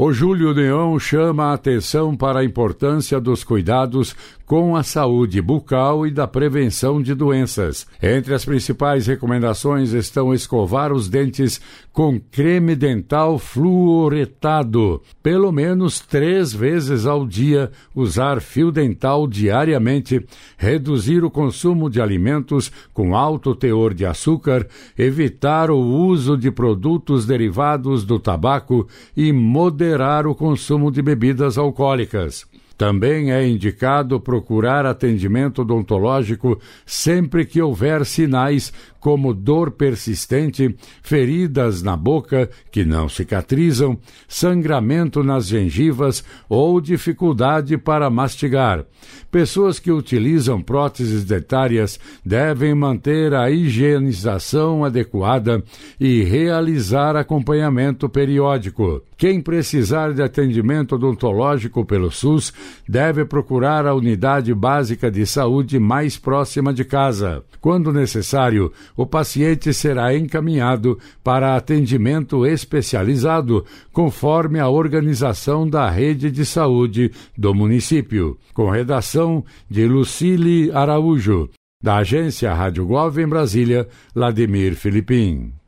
O Júlio Neon chama a atenção para a importância dos cuidados com a saúde bucal e da prevenção de doenças. Entre as principais recomendações estão escovar os dentes com creme dental fluoretado, pelo menos 3 vezes ao dia, usar fio dental diariamente, reduzir o consumo de alimentos com alto teor de açúcar, evitar o uso de produtos derivados do tabaco e moderar o consumo de bebidas alcoólicas. Também é indicado procurar atendimento odontológico sempre que houver sinais como dor persistente, feridas na boca que não cicatrizam, sangramento nas gengivas ou dificuldade para mastigar. Pessoas que utilizam próteses dentárias devem manter a higienização adequada e realizar acompanhamento periódico. Quem precisar de atendimento odontológico pelo SUS deve procurar a unidade básica de saúde mais próxima de casa. Quando necessário, o paciente será encaminhado para atendimento especializado, conforme a organização da rede de saúde do município. Com redação de Lucile Araújo. Da agência Rádio Globo em Brasília, Vladimir Filipim.